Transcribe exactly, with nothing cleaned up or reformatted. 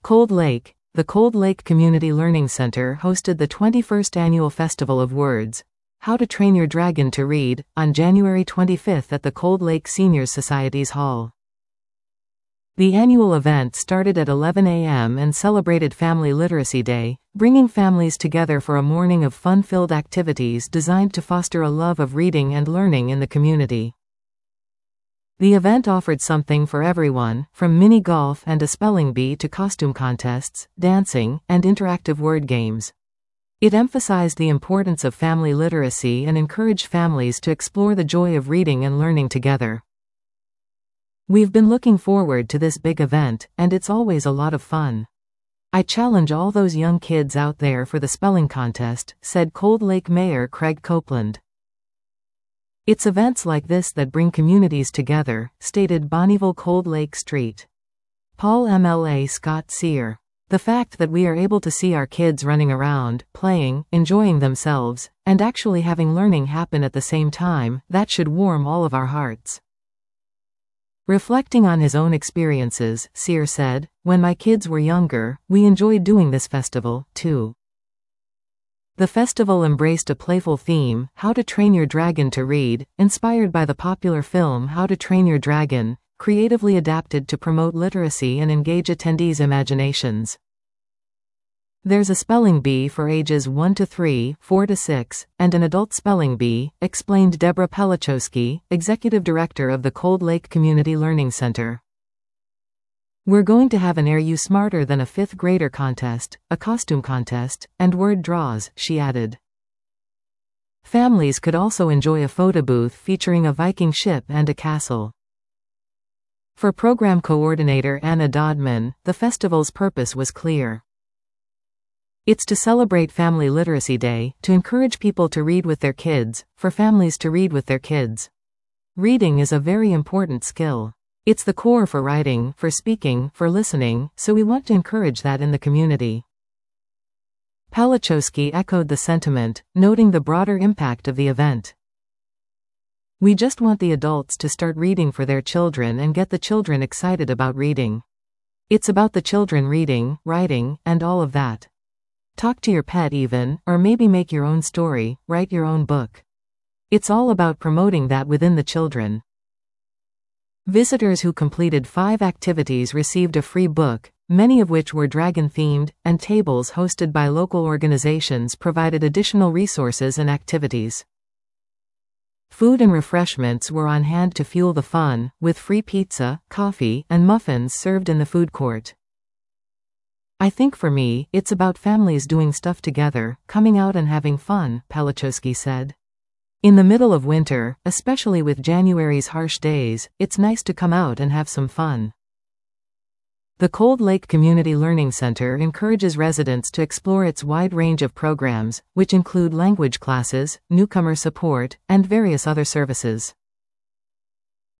Cold Lake. The Cold Lake Community Learning Center hosted the twenty-first Annual Festival of Words, How to Train Your Dragon to Read, on January twenty-fifth at the Cold Lake Seniors Society's Hall. The annual event started at eleven a m and celebrated Family Literacy Day, bringing families together for a morning of fun-filled activities designed to foster a love of reading and learning in the community. The event offered something for everyone, from mini golf and a spelling bee to costume contests, dancing, and interactive word games. It emphasized the importance of family literacy and encouraged families to explore the joy of reading and learning together. We've been looking forward to this big event, and it's always a lot of fun. I challenge all those young kids out there for the spelling contest, said Cold Lake Mayor Craig Copeland. It's events like this that bring communities together, stated Bonneville Cold Lake Street. Paul M L A Scott Sear. The fact that we are able to see our kids running around, playing, enjoying themselves, and actually having learning happen at the same time, that should warm all of our hearts. Reflecting on his own experiences, Sear said, "When my kids were younger, we enjoyed doing this festival, too." The festival embraced a playful theme, How to Train Your Dragon to Read, inspired by the popular film How to Train Your Dragon, creatively adapted to promote literacy and engage attendees' imaginations. There's a spelling bee for ages one to three, four to six, and an adult spelling bee, explained Deborah Pelachowski, executive director of the Cold Lake Community Learning Center. We're going to have an Are You Smarter Than a Fifth Grader contest, a costume contest, and word draws, she added. Families could also enjoy a photo booth featuring a Viking ship and a castle. For program coordinator Anna Dodman, the festival's purpose was clear. It's to celebrate Family Literacy Day, to encourage people to read with their kids, for families to read with their kids. Reading is a very important skill. It's the core for writing, for speaking, for listening, so we want to encourage that in the community. Pelachowski echoed the sentiment, noting the broader impact of the event. We just want the adults to start reading for their children and get the children excited about reading. It's about the children reading, writing, and all of that. Talk to your pet even, or maybe make your own story, write your own book. It's all about promoting that within the children. Visitors who completed five activities received a free book, many of which were dragon-themed, and tables hosted by local organizations provided additional resources and activities. Food and refreshments were on hand to fuel the fun, with free pizza, coffee, and muffins served in the food court. I think for me, it's about families doing stuff together, coming out and having fun, Pelachowski said. In the middle of winter, especially with January's harsh days, it's nice to come out and have some fun. The Cold Lake Community Learning Center encourages residents to explore its wide range of programs, which include language classes, newcomer support, and various other services.